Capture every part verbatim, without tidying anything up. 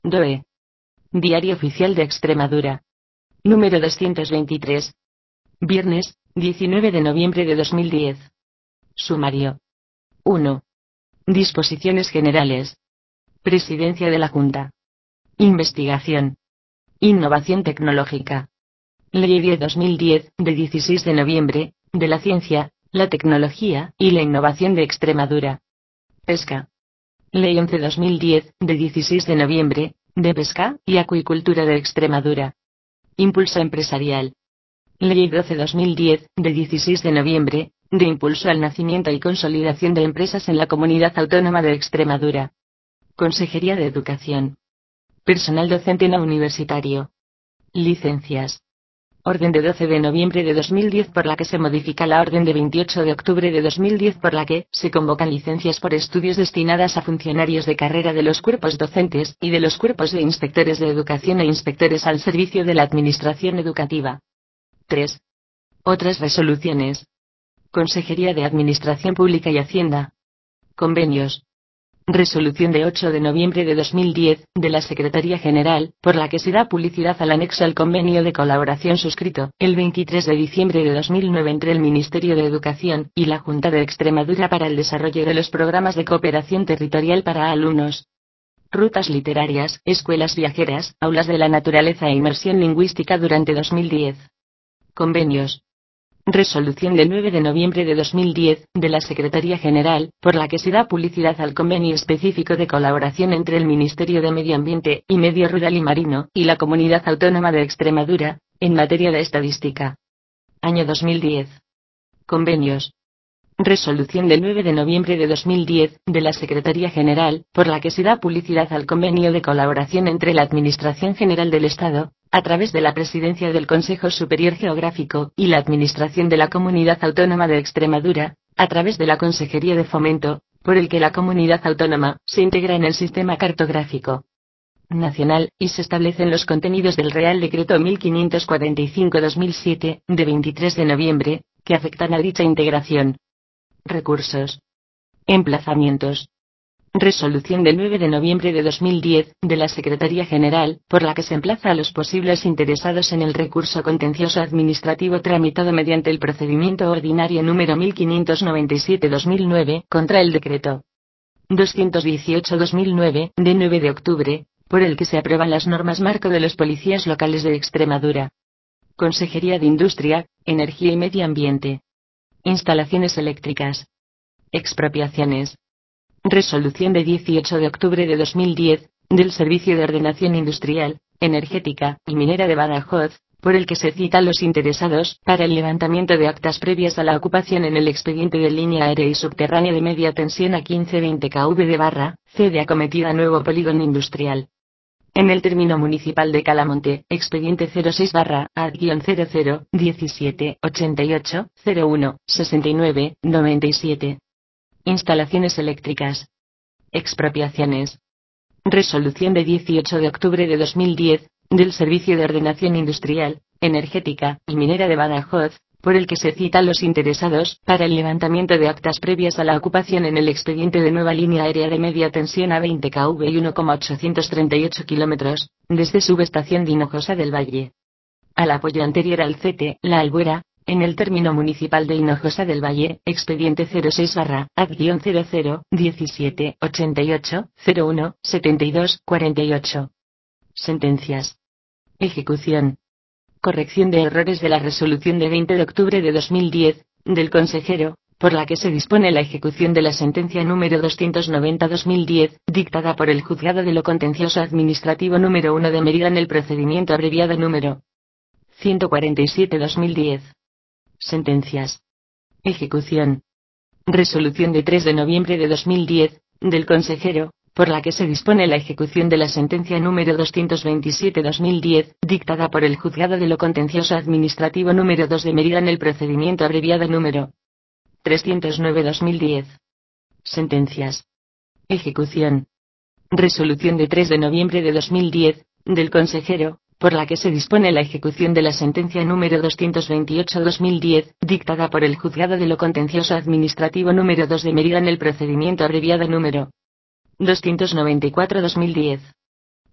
D O E. Diario Oficial de Extremadura. Número doscientos veintitrés. Viernes, diecinueve de noviembre de dos mil diez. Sumario. uno. Disposiciones generales. Presidencia de la Junta. Investigación. Innovación tecnológica. Ley diez barra dos mil diez, de dieciséis de noviembre, de la ciencia, la tecnología y la innovación de Extremadura. Pesca. Ley once barra dos mil diez, de dieciséis de noviembre, de pesca y acuicultura de Extremadura. Impulso empresarial. Ley doce barra dos mil diez, de dieciséis de noviembre, de impulso al nacimiento y consolidación de empresas en la Comunidad Autónoma de Extremadura. Consejería de Educación. Personal docente no universitario. Licencias. Orden de doce de noviembre de dos mil diez por la que se modifica la orden de veintiocho de octubre de dos mil diez por la que se convocan licencias por estudios destinadas a funcionarios de carrera de los cuerpos docentes y de los cuerpos de inspectores de educación e inspectores al servicio de la administración educativa. tres. Otras resoluciones. Consejería de Administración Pública y Hacienda. Convenios. Resolución de ocho de noviembre de dos mil diez, de la Secretaría General, por la que se da publicidad al anexo al convenio de colaboración suscrito, el veintitrés de diciembre de dos mil nueve entre el Ministerio de Educación y la Junta de Extremadura para el desarrollo de los programas de cooperación territorial para alumnos. Rutas literarias, escuelas viajeras, aulas de la naturaleza e inmersión lingüística durante dos mil diez. Convenios. Resolución del nueve de noviembre de dos mil diez, de la Secretaría General, por la que se da publicidad al convenio específico de colaboración entre el Ministerio de Medio Ambiente y Medio Rural y Marino y la Comunidad Autónoma de Extremadura, en materia de estadística. Año dos mil diez. Convenios. Resolución del nueve de noviembre de dos mil diez, de la Secretaría General, por la que se da publicidad al convenio de colaboración entre la Administración General del Estado, a través de la Presidencia del Consejo Superior Geográfico y la Administración de la Comunidad Autónoma de Extremadura, a través de la Consejería de Fomento, por el que la Comunidad Autónoma se integra en el Sistema Cartográfico Nacional, y se establecen los contenidos del Real Decreto mil quinientos cuarenta y cinco barra dos mil siete, de veintitrés de noviembre, que afectan a dicha integración. Recursos. Emplazamientos. Resolución del nueve de noviembre de dos mil diez, de la Secretaría General, por la que se emplaza a los posibles interesados en el recurso contencioso administrativo tramitado mediante el procedimiento ordinario número mil quinientos noventa y siete barra dos mil nueve, contra el decreto doscientos dieciocho barra dos mil nueve, de nueve de octubre, por el que se aprueban las normas marco de los policías locales de Extremadura. Consejería de Industria, Energía y Medio Ambiente. Instalaciones eléctricas. Expropiaciones. Resolución de dieciocho de octubre de dos mil diez, del Servicio de Ordenación Industrial, Energética y Minera de Badajoz, por el que se cita a los interesados para el levantamiento de actas previas a la ocupación en el expediente de línea aérea y subterránea de media tensión a quince veinte kilómetros de barra, C de acometida nuevo polígono industrial. En el término municipal de Calamonte, expediente cero seis barra A cero cero diecisiete ochenta y ocho cero uno sesenta y nueve noventa y siete. Instalaciones eléctricas. Expropiaciones. Resolución de dieciocho de octubre de dos mil diez, del Servicio de Ordenación Industrial, Energética y Minera de Badajoz, por el que se cita a los interesados para el levantamiento de actas previas a la ocupación en el expediente de nueva línea aérea de media tensión a veinte kilómetros y uno coma ochocientos treinta y ocho kilómetros, desde subestación de Hinojosa del Valle. Al apoyo anterior al C T, La Albuera, en el término municipal de Hinojosa del Valle, expediente cero seis barra A cero cero diecisiete ochenta y ocho cero uno setenta y dos cuarenta y ocho. Sentencias. Ejecución. Corrección de errores de la resolución de veinte de octubre de dos mil diez, del consejero, por la que se dispone la ejecución de la sentencia número doscientos noventa barra dos mil diez, dictada por el Juzgado de lo Contencioso Administrativo número uno de Mérida en el procedimiento abreviado número ciento cuarenta y siete barra dos mil diez. Sentencias. Ejecución. Resolución de tres de noviembre de dos mil diez, del consejero, por la que se dispone la ejecución de la sentencia número doscientos veintisiete barra dos mil diez, dictada por el Juzgado de lo Contencioso Administrativo número dos de Mérida en el procedimiento abreviado número trescientos nueve barra dos mil diez. Sentencias. Ejecución. Resolución de tres de noviembre de dos mil diez, del consejero, por la que se dispone la ejecución de la sentencia número doscientos veintiocho barra dos mil diez, dictada por el Juzgado de lo Contencioso Administrativo número dos de Mérida en el procedimiento abreviado número doscientos noventa y cuatro barra dos mil diez.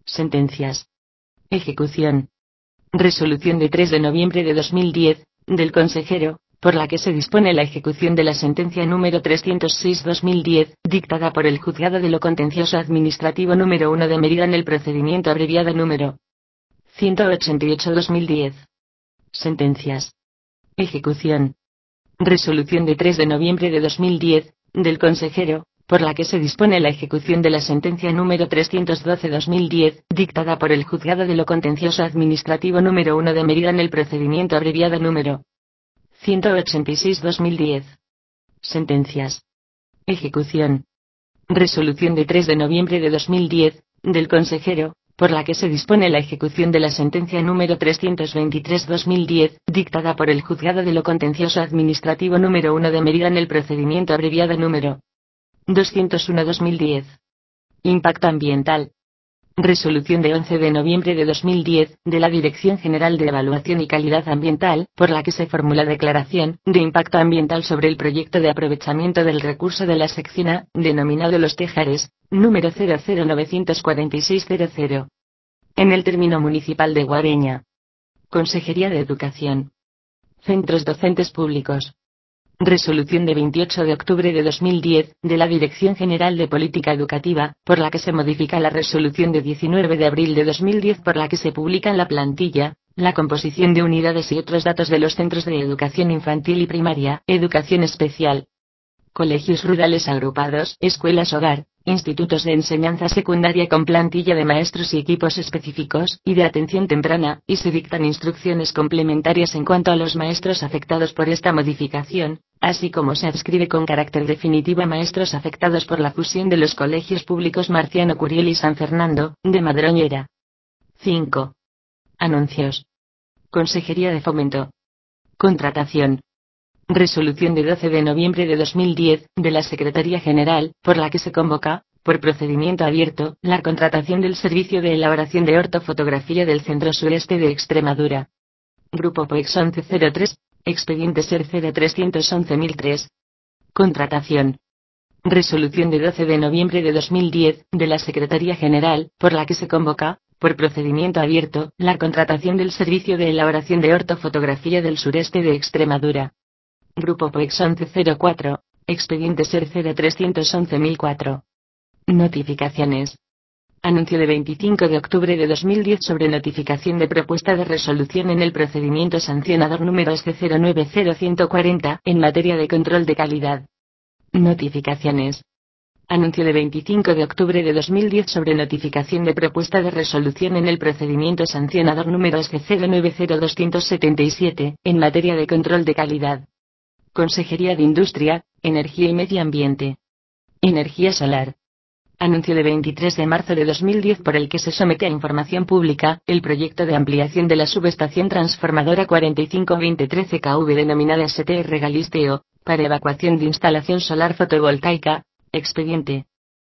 Sentencias. Ejecución. Resolución de tres de noviembre de dos mil diez, del consejero, por la que se dispone la ejecución de la sentencia número trescientos seis barra dos mil diez, dictada por el Juzgado de lo Contencioso Administrativo número uno de Mérida en el procedimiento abreviado número ciento ochenta y ocho barra dos mil diez. Sentencias. Ejecución. Resolución de tres de noviembre de dos mil diez, del consejero, por la que se dispone la ejecución de la sentencia número trescientos doce barra dos mil diez, dictada por el Juzgado de lo Contencioso Administrativo número uno de Mérida en el procedimiento abreviado número ciento ochenta y seis barra dos mil diez. Sentencias. Ejecución. Resolución de tres de noviembre de dos mil diez, del consejero, por la que se dispone la ejecución de la sentencia número trescientos veintitrés barra dos mil diez, dictada por el Juzgado de lo Contencioso Administrativo número uno de Mérida en el procedimiento abreviado número doscientos uno barra dos mil diez. Impacto ambiental. Resolución de once de noviembre de dos mil diez, de la Dirección General de Evaluación y Calidad Ambiental, por la que se formula declaración de impacto ambiental sobre el proyecto de aprovechamiento del recurso de la sección A, denominado Los Tejares, número cero cero nueve cuatro seis cero cero. En el término municipal de Guareña. Consejería de Educación. Centros docentes públicos. Resolución de veintiocho de octubre de dos mil diez, de la Dirección General de Política Educativa, por la que se modifica la resolución de diecinueve de abril de dos mil diez por la que se publica en la plantilla, la composición de unidades y otros datos de los centros de educación infantil y primaria, educación especial, colegios rurales agrupados, escuelas hogar, institutos de enseñanza secundaria con plantilla de maestros y equipos específicos, y de atención temprana, y se dictan instrucciones complementarias en cuanto a los maestros afectados por esta modificación, así como se adscribe con carácter definitivo a maestros afectados por la fusión de los colegios públicos Marciano Curiel y San Fernando, de Madroñera. cinco. Anuncios. Consejería de Fomento. Contratación. Resolución de doce de noviembre de dos mil diez, de la Secretaría General, por la que se convoca, por procedimiento abierto, la contratación del servicio de elaboración de ortofotografía del Centro Sureste de Extremadura. Grupo POEX once cero tres, expediente SER cero tres once mil tres. Contratación. Resolución de doce de noviembre de dos mil diez, de la Secretaría General, por la que se convoca, por procedimiento abierto, la contratación del servicio de elaboración de ortofotografía del Sureste de Extremadura. Grupo POEX once cero cuatro, expediente SER cero tres once mil cuatro. Notificaciones. Anuncio de veinticinco de octubre de dos mil diez sobre notificación de propuesta de resolución en el procedimiento sancionador número S C cero nueve cero uno cuatro cero en materia de control de calidad. Notificaciones. Anuncio de veinticinco de octubre de dos mil diez sobre notificación de propuesta de resolución en el procedimiento sancionador número S C cero nueve cero dos siete siete en materia de control de calidad. Consejería de Industria, Energía y Medio Ambiente. Energía solar. Anuncio de veintitrés de marzo de dos mil diez por el que se somete a información pública el proyecto de ampliación de la subestación transformadora cuarenta y cinco veinte trece K V denominada S T R Galisteo, para evacuación de instalación solar fotovoltaica, expediente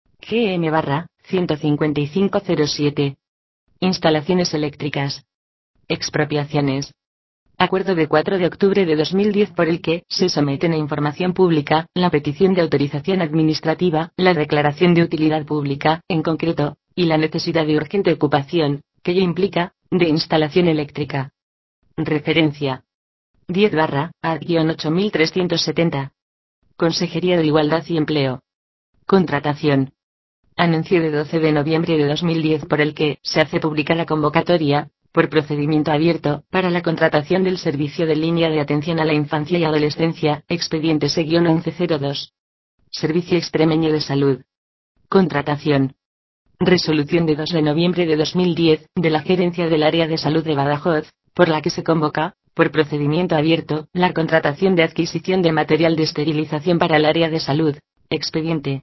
G M barra ciento cincuenta y cinco cero siete. Instalaciones eléctricas. Expropiaciones. Acuerdo de cuatro de octubre de dos mil diez por el que se someten a información pública la petición de autorización administrativa, la declaración de utilidad pública, en concreto, y la necesidad de urgente ocupación, que ello implica, de instalación eléctrica. Referencia. diez barra A ocho mil trescientos setenta. Consejería de Igualdad y Empleo. Contratación. Anuncio de doce de noviembre de dos mil diez por el que se hace pública la convocatoria, por procedimiento abierto, para la contratación del servicio de línea de atención a la infancia y adolescencia, expediente S E once cero dos. Servicio Extremeño de Salud. Contratación. Resolución de dos de noviembre de dos mil diez, de la Gerencia del Área de Salud de Badajoz, por la que se convoca, por procedimiento abierto, la contratación de adquisición de material de esterilización para el área de salud, expediente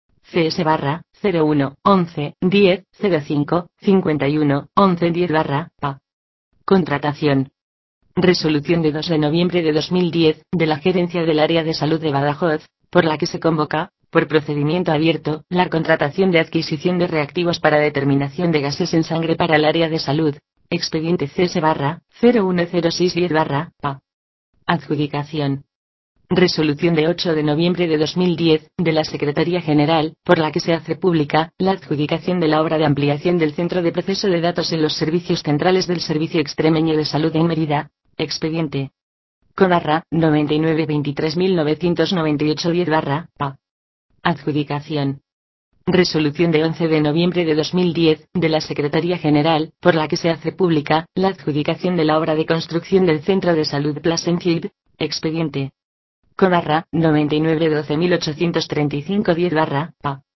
C S barra cero uno once diez cero cinco cincuenta y uno once diez barra P A. Contratación. Resolución de dos de noviembre de dos mil diez, de la Gerencia del Área de Salud de Badajoz, por la que se convoca, por procedimiento abierto, la contratación de adquisición de reactivos para determinación de gases en sangre para el área de salud, expediente C S barra cero uno cero seis diez barra P A. Adjudicación. Resolución de ocho de noviembre de dos mil diez, de la Secretaría General, por la que se hace pública la adjudicación de la obra de ampliación del Centro de Proceso de Datos en los Servicios Centrales del Servicio Extremeño de Salud en Mérida. Expediente Codarra noventa y nueve veintitrés mil novecientos noventa y ocho diez barra A. Adjudicación. Resolución de once de noviembre de dos mil diez, de la Secretaría General, por la que se hace pública la adjudicación de la obra de construcción del Centro de Salud Plasencia. Expediente Codarra noventa y nueve doce mil ochocientos treinta y cinco diez barra A.